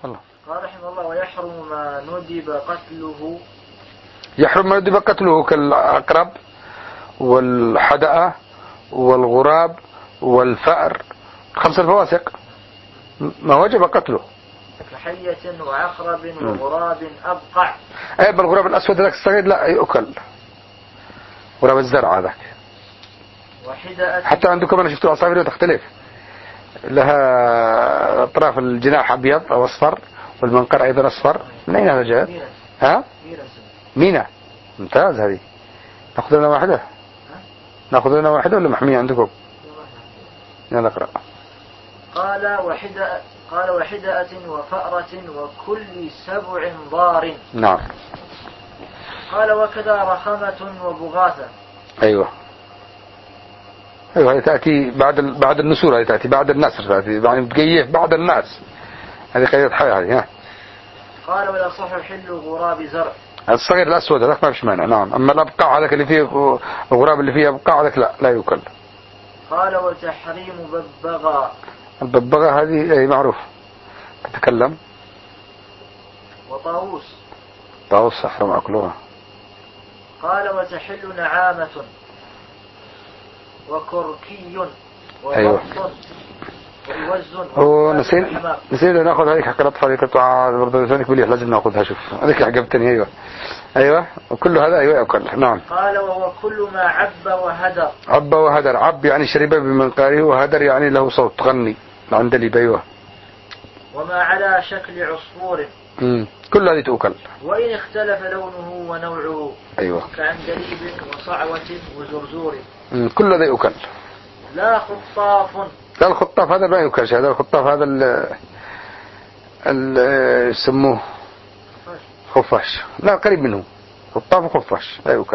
الله. قال رحمه الله: ويحرم ما ندب قتله. يحرم ما ندب قتله كالعقرب والحدأة والغراب والفأر، 5 الفواسق ما وجب قتله. كحية وعقرب وغراب أبقع. أي بالغراب الأسود ذاك الصغير لا يؤكل، غراب الزرع هذاك. وحدأة. حتى عندكم أنا شفت العصافير تختلف، لها أطراف الجناح أبيض أو أصفر والمنقر أيضا أصفر. من أين هذا جاء؟ ها؟ مينا. ممتاز. هذه نأخذ لنا واحدة؟ نأخذ لنا واحدة ولا محمية عندكم؟ يلا اقرأ. قال وحدأة وفأرة وكل 7 ضار. نعم. قال وكذا رخمة وبغاثة. أيوة هي تأتي بعد النسور، هي تأتي بعد النسر، تأتي يعني بتقيه بعد الناس، هذه قيادة حياة هذه. ها. قال ولا صح حل غراب زرع. الصغير الأسود هذاك ما فيش مانع. نعم. أما الأبقاع هذاك اللي فيه الغراب اللي فيه أبقاع هذاك لا يؤكل. قال وتحريم ببغاء. الببغاء هذه أي معروف تتكلم. وطاووس. طاووس أحرم أكلها. قال وتحل نعامة وكركي وبط. أيوة. ووز نسينا ناخذ هذيك حق الأطفال اللي برضه ثاني بليح لازم ناخذها. شوف هذيك عجبتني. أيوة وكل هذا أيوة يأكل. نعم. قال وهو كل ما عب وهدر. عب يعني شرب بمنقاره، وهدر يعني له صوت غني عند لي. أيوة. وما على شكل عصفور. كل هذه تؤكل وإن اختلف لونه ونوعه. أيوة. كعندليب وصعوة وزرزور. كل هذا يؤكل. لا خطاف. لا الخطاف هذا ما يؤكل. هذا الخطاف هذا يسموه خفاش. لا قريب منه. خطاف وخفاش لا يؤكل.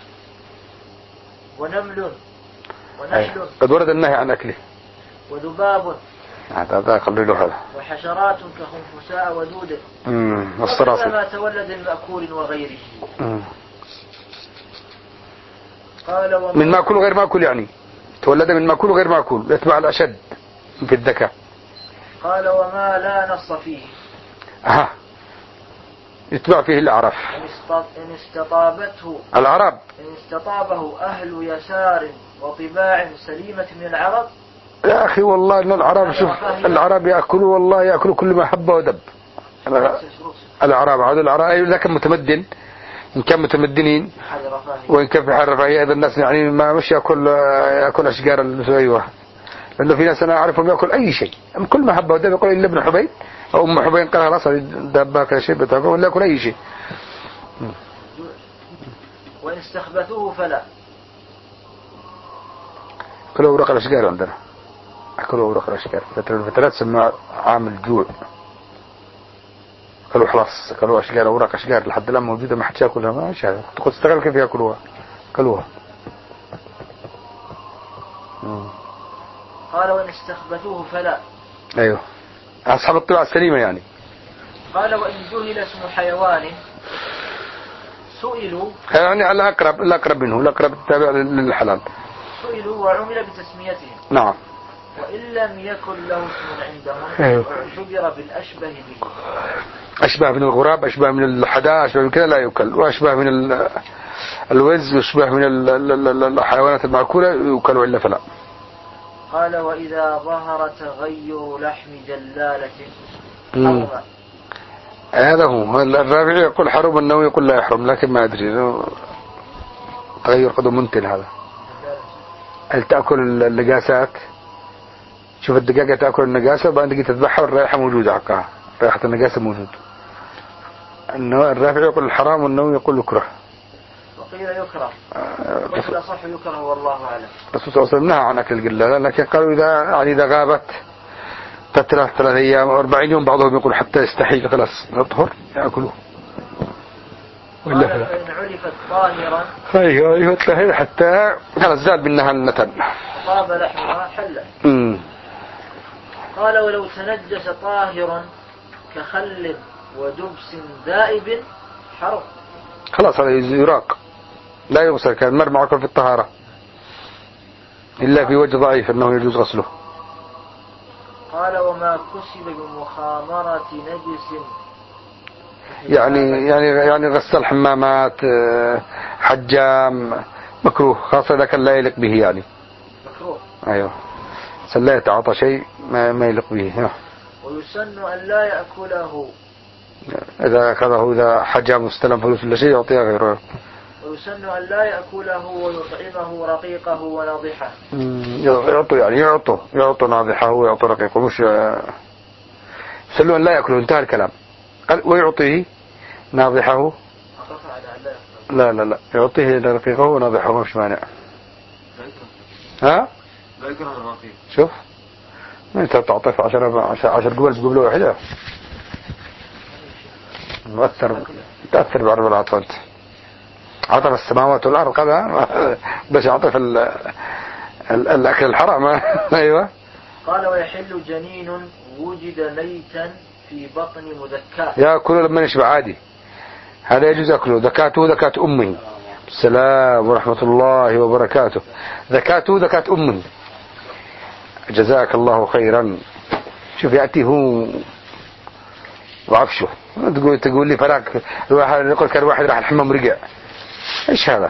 ونمل ونحل. قد ورد النهي عن أكله. وذباب. هذا خلي له هذا. وحشرات كخنفساء ودود. والصراصير. ما تولد من مأكول وغيره. قال من مأكول وغير مأكول يعني تولد من مأكول وغير مأكول، يتبع الأشد في الذكاء. قال وما لا نص فيه. يتبع فيه الأعراف. إن استطابته العرب. إن استطابه أهل يسار وطباع سليمة من العرب. يا أخي والله إن العرب، شوف العرب يأكلوا والله يأكلوا كل ما حب ودب. العرب هذا العرب إذا كان متمدن، إن كان متمدنين وإن كان في حال رفاهية، هذا الناس يعني ما مش يأكل أشجار أيوة. لأنه في ناس أنا أعرفهم يأكل أي شيء، كل ما حب ودب يقول إلا ابن حبيب أو أم حبيب قال خلاص دابا كل شيء بتاكل ولا يأكل أي شيء. وإن استخبثوه فلا. كلوا أوراق الأشجار عندنا، أكلوا أوراق الأشجار. فترات سموها عام الجوع. كلوا خلاص كلوا أشجار أوراق أشجار لحد الآن موجودة، ما حد يأكلها. ما شاء تقول تستغل كيف يأكلوها. كلوها. قال وإن استخبثوه فلا. أيوه أصحاب الطباع السليمة يعني. قال وإن جهل اسم حيوان سئلوا يعني على الأقرب منه، الأقرب التابع للحلال. سئلوا وعمل بتسميتهم. نعم. وإن لم يكن له اسم عندهم اعتبر بالأشبه به. أشبه من الغراب، أشبه من الحداء، أشبه من كذا لا يؤكل. وأشبه من الوز، وأشبه من الحيوانات المأكولة يؤكل وإلا فلا. قال وإذا ظهر تغير لحم جلالة حرم. هذا هو الرابع يقول حرم، النووي يقول لا يحرم، لكن ما أدري تغير قدم منتن. هذا هل تأكل اللقاسات؟ شوف الدجاجة تأكل النجاسة وبعد تجي تذبحها والرائحة موجودة حقها، رائحة النجاسة موجود. الرافع يقول الحرام والنووي يقول يكره. وقيل يكره. وقيل صح يكره والله أعلم. الرسول صلى الله عليه وسلم نهى عن أكل الجلالة، لكن قالوا إذا غابت فترة 3 أيام أو 40 يوم، بعضهم يقول حتى يستحيل خلاص يطهر يأكلوه. ولا فإن عرفت طاهرا. أيوة تلهي حتى خلاص زاد منها النتن. طاب لحمها حلة. قال ولو تنجس طاهر كخل ودبس ذائب حرم. خلاص هذا يراق لا يغسل، كان مرمى في الطهارة إلا في وجه ضعيف أنه يجوز غسله. قال وما كسب بمخامرة نجس يعني غسل حمامات، حجام، مكروه، خاصة إذا كان لا يليق به يعني. مكروه. أيوه، لا يتعاطى شيء ما يليق به. ويسن أن لا يأكله إذا أخذه، إذا حجام واستلم فلوس ولا شيء يعطيها غيره. ويسن أن لا يأكله ويطعمه رقيقه وناضحه. يعطوا ناضحه ويعطوا رقيقه، مش يسلوا أن لا يأكله، انتهى الكلام. قال ويعطيه ناضحه. لا يعطيه رقيقه وناضحه، مش مانع. ها؟ لا يكره الرقيق. شوف انت تعطف 10 قبل واحدة، تأثر بعرض العطف. انت عطف السماوات والأرض كذا بس يعطف الأكل الحرام. أيوة. قال ويحل جنين وجد ميتا في بطن مذكاه. يأكله لما يشبع عادي، هذا يجوز أكله. ذكاته ذكاة أمه. السلام ورحمة الله وبركاته. ذكاته ذكاة أمه. جزاك الله خيرا. شوف يأتي هو وعفشه، تقول لي فراك الواحد يقول كان واحد راح الحمام رجع، ايش هذا؟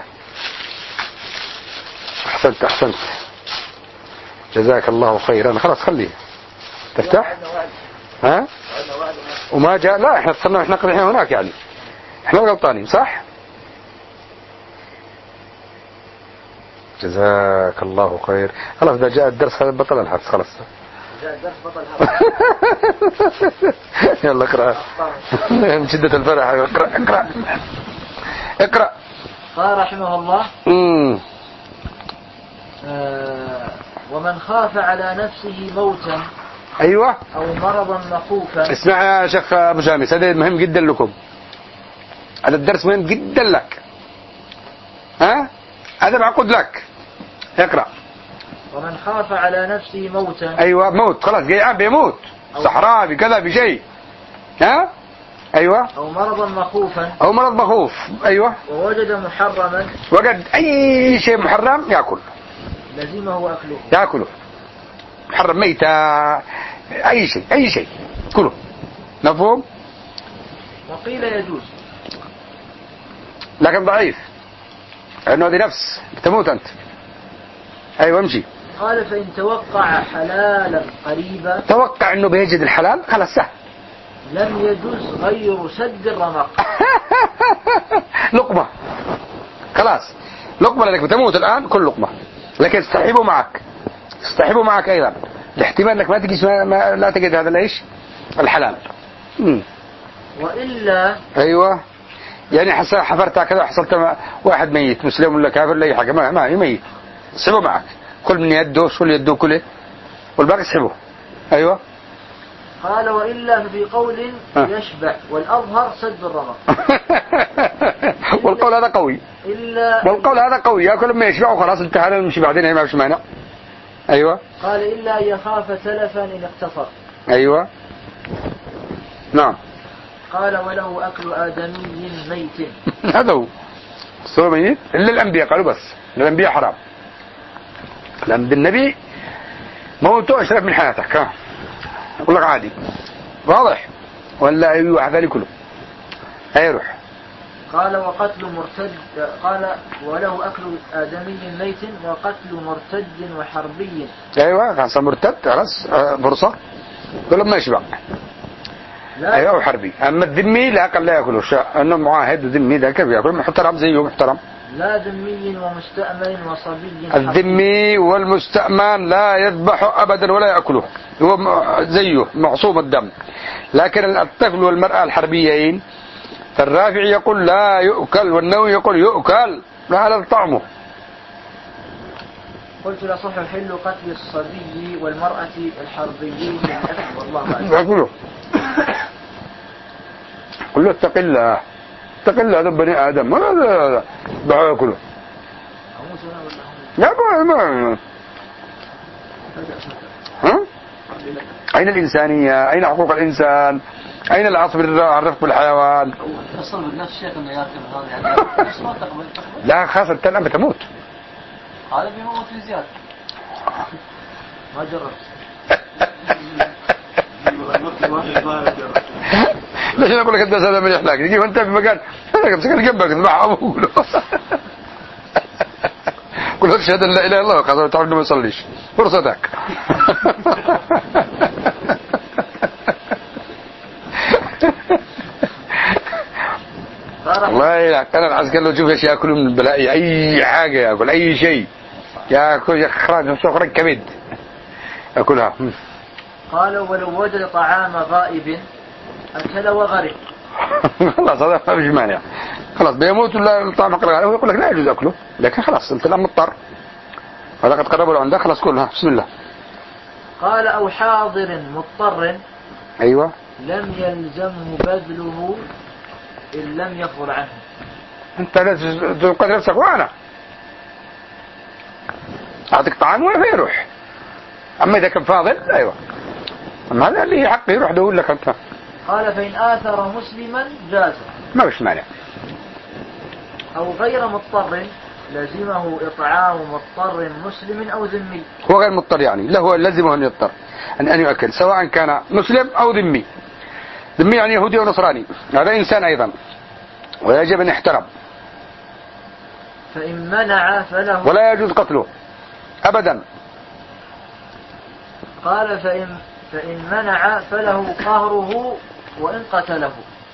احسنت جزاك الله خيرا. خلاص خليه تفتح. ها؟ وما جاء. لا احنا اتصلنا، احنا قلنا هناك يعني، احنا غلطانين صح. جزاك الله خير. خلاص اذا جاء الدرس بطل الحبس. خلاص جاء الدرس بطل الحبس. يلا اقرأ من شدة الفرح. اقرأ. قال رحمه الله ومن خاف على نفسه موتا ايوه او مرضا مخوفا. اسمع يا شيخ ابو جامس، هذا مهم جدا لكم، هذا الدرس مهم جدا لك. ها هذا معقود لك. اقرأ. ومن خاف على نفسه موتا. ايوه موت، خلاص جاي بيموت صحراء بكذا بشيء. ها ايوه. او مرضا مخوفا. او مرض مخوف. ايوه. ووجد محرما. وجد اي شيء محرم ياكل، لزمه اكله. ياكله. محرم، ميتة، اي شيء كله. مفهوم؟ وقيل يجوز لكن ضعيف، لانه هذه نفس بتموت انت. ايوه امشي. قال فإن توقع حلالا قريبا. توقع انه بيجد الحلال خلاص سهل. لم يجوز غير سد الرمق. لقمة خلاص، لقمة لك بتموت الآن، كل لقمة، لكن استحبوا معك أيضا الاحتمال انك ما تجي لا تجد هذا العيش الحلال. وإلا ايوه يعني حفرتها كذا وحصلت واحد ميت مسلم ولا كافر ولا اي حاجه، ما يميت، اسحبه معك، كل من يده شو اللي يده كله والباقي اسحبه. ايوه. قال وإلا ففي قول يشبع والأظهر سد الرمق. والقول هذا قوي. والقول هذا قوي، ياكل ما يشبع وخلاص انتهى، نمشي بعدين ما فيش مانع. ايوه. قال إلا يخاف تلفا إن اقتصر. ايوه نعم. قال وله أكل آدمي ميت. هذا هو سوى ميت إلا الأنبياء قالوا، بس الأنبياء حرام. لأن النبي موته أشرف من حياتك، أقول لك عادي واضح ولا أيوه هذا كله هيروح. قال وقتل مرتد. قال وله أكل آدمي ميت وقتل مرتد وحربي. أيوه خلاص مرتد خلاص فرصة كل ما يشبع. ايوه حربي. اما الذمي لا قال لا ياكله انه معاهد وذمي ده كيف ياكل؟ محترم زيه محترم. لا ذمي ومستأمن وصبي. الذمي والمستأمن لا يذبح ابدا ولا ياكله، هو زيه معصوم الدم. لكن الطفل والمرأة الحربيين فالرافع يقول لا يؤكل والنووي يقول يؤكل، هذا طعمه. قلت لا صح يحل قتل الصبي والمرأة الحربيين بالأكل والله أعلم. قل له اتق الله هذا بني آدم هذا دعوا يأكله. لا ما ها؟ أين الإنسانية؟ أين حقوق الإنسان؟ أين العصر الرفق بالحيوان؟ تصل بالنفس شيخ إنه يأكل هذا يعني لا خاصة الآن بتموت. هذا بيموت زيادة. ما جربت. ليش أنا أقول لك الدرس هذا مليح لك يجي وأنت في مكان أنا أمسك جنبك مع أبوه قل أشهد أن لا إله إلا الله وقال تعالى ما يصليش فرصتك والله كان العسكر لو شوف ايش ياكلوا من البلاء اي حاجه ياكل اي شيء ياكل خراج كبد ياكلها. قال ولو وجد طعام غائب أكل وغرق. خلاص هذا ما فيش مانع خلاص بيموت ولا الطعام غائب ويقول لك لا يجوز اكله لكن خلاص انت الان مضطر هذا قد قربوا له عندك خلاص كلها بسم الله. قال أو حاضر مضطر ايوه لم يلزمه بذله إن لم يفضل عنه. انت لازم تنقذ نفسك وانا اعطيك طعام ولا يروح اما اذا كان فاضل ايوه اما هذا اللي حق يروح دول لك انت. قال فإن آثر مسلما جاز ما فيش مانع. أو غير مضطر لزمه إطعام مضطر مسلم أو ذمي. هو غير مضطر يعني لا هو لزمه أن يضطر أن يؤكل سواء كان مسلم أو ذمي. ذمي يعني يهودي أو نصراني هذا إنسان أيضا ويجب أن يحترم. فإن منع فله ولا يجوز قتله أبدا. قال فإن منع فله قهره وإن قتله.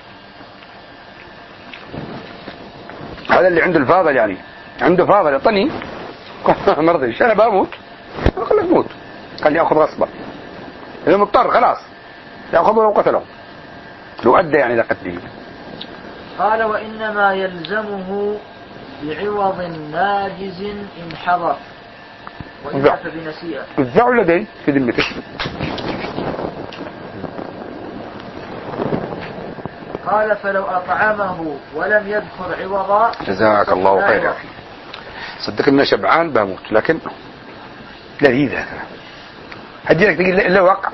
هذا اللي عنده الفاضل يعني عنده فاضل يعطني ما رضيش أنا بموت أقول لك موت قال يأخذ غصبا إذا مضطر خلاص يأخذه لو قتله لو أدى يعني لقتله. قال وإنما يلزمه بعوض ناجز إن حضر وإن فبنسيئة. الزع لدي في ذمته. قال فلو أطعمه ولم يذكر عوضا. جزاك الله خيرا. صدق إنه شبعان بموت لكن لذيذ هذا هدي لك تقول إلا وقع.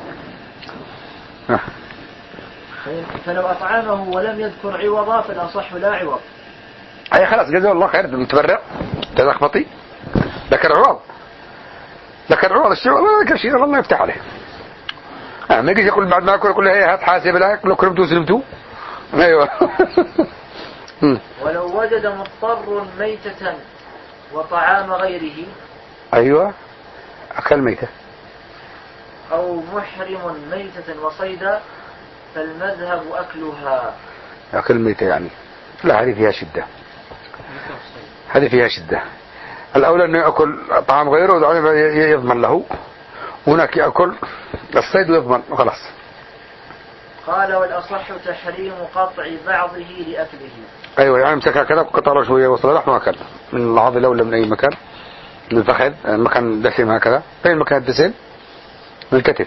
فلو أطعمه ولم يذكر عوضا فالأصح لا عوض. أي خلاص جزاه الله خير متبرع تلخبطي ذكر عوض الشيء والله ذكر شيء الله يفتح عليه. ما يجي يقول بعد ما أكل يقول هي هات حاسب لك لو كرمتوا سلمتوا. أيوة. ولو وجد مضطر ميتة وطعام غيره. أيوة أكل ميتة. أو محرم ميتة وصيدا فالمذهب أكلها. أكل ميتة يعني لا هذه فيها شدة الأولى أنه يأكل طعام غيره وده يضمن له هناك يأكل الصيد ويضمن وخلاص. قال والأصح تحريم قطع بعضه لأكله. أيوة يعني مسكها كذا وقطع له شوية وصل لحمه أكل من العضلة ولا من أي مكان من الفخذ مكان دسم هكذا فين مكان الدسم من الكتف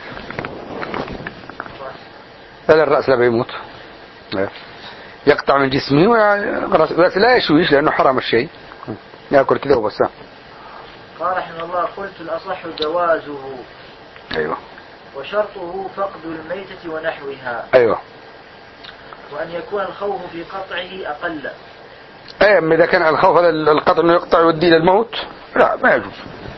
لا الرأس لا بيموت يقطع من جسمه خلاص بس لا يشويش لأنه حرام الشيء يأكل كذا وبس. قال رحمه الله قلت الأصح جوازه. أيوة وشرطه فقد الميتة ونحوها. أيوة وأن يكون الخوف في قطعه أقل. أما إذا كان الخوف هذا القطع أنه يقطع يودي للموت لا ما يجوز.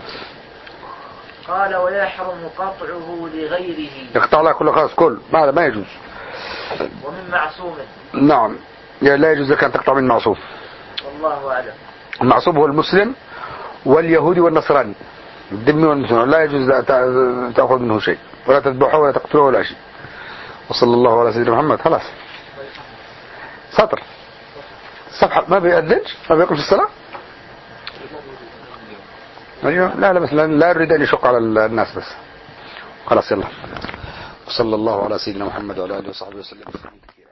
قال ويحرم قطعه لغيره. يقطع له كل خلاص كل هذا ما يجوز. ومن معصوم. نعم لا يجوز لك أن تقطع من معصوم. والله أعلم. المعصوم هو المسلم واليهودي والنصراني الذمي والمسلم لا يجوز تأخذ منه شيء ولا تذبحه ولا تقتله ولا شيء. وصلى الله على سيدنا محمد. خلاص سطر الصفحة ما بيأذنش ما بيقوم في الصلاة. لا بس لا يريد أن يشق على الناس بس خلاص يلا. وصلى الله على سيدنا محمد وعلى آله وصحبه وسلم.